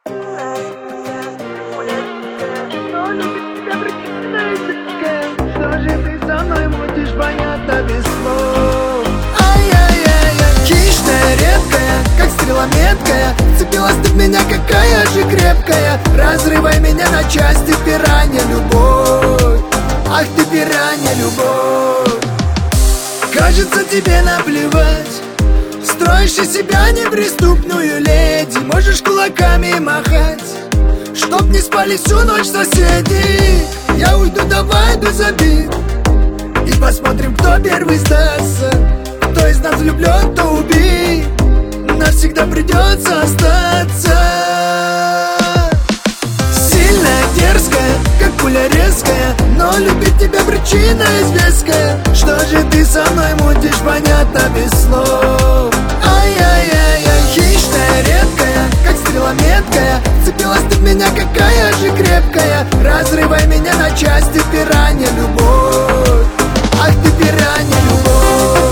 Но любит тебя причина языка. Что же ты со мной мутишь, понятно без слов. Ай-яй-яй-яй, хищная, редкая, как стрела меткая. Цепилась ты в меня, какая же крепкая. Разрывай меня на части, пиранья, любовь. Ах ты, пиранья, любовь. Кажется, тебе наплевать. Строишь из себя неприступную леди. Можешь кулаками махать, чтоб не спали всю ночь соседи. Я уйду, давай без обид, и посмотрим, кто первый сдастся. Кто из нас влюблен, то убей. Навсегда придется остаться. Сильная, дерзкая, как пуля резкая. Но любить тебя причина известная. Что же ты со мной мутишь, понятно без слов. Ай-яй-яй-яй, хищная, редкая, как стрела меткая. Цепилась ты в меня, какая же крепкая. Разрывай меня на части, пиранья, любовь. Ах ты, пиранья, любовь.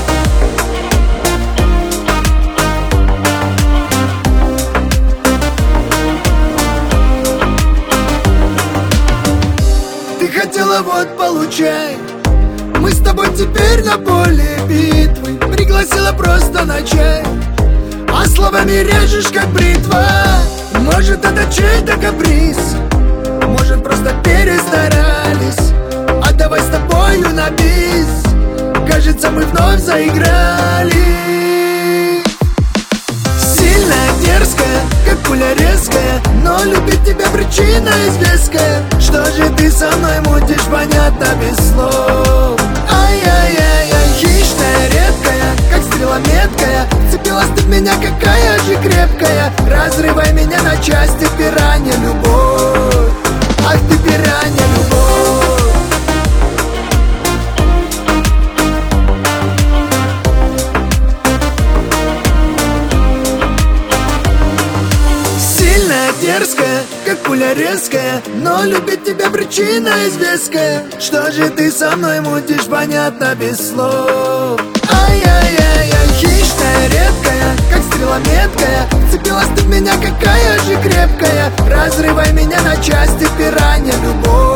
Ты хотела, вот получай. Мы с тобой теперь на поле битвы. Пригласила просто на чай, а словами режешь, как бритва. Может, это чей-то каприз, может, просто перестарались. А давай с тобою на бис. Кажется, мы вновь заиграли. Сильная, дерзкая, как пуля резкая. Но любить тебя причина известная. Что же ты со мной мутишь, понятно без слов. Ай-яй-яй-яй, хищная, редкая, как стрела меткая. Цепилась ты в меня, какая же крепкая. Разрывай меня на части, пиранья, любовь. Ах ты, пиранья, любовь. Сильная, дерзкая, как пуля резкая. Но любить тебя причина известная. Что же ты со мной мутишь, понятно без слов. Ай-яй-яй-яй, хищная, редкая, как стрела меткая. Цепилась ты в меня, какая же крепкая. Разрывай меня на части, пиранья, любовь.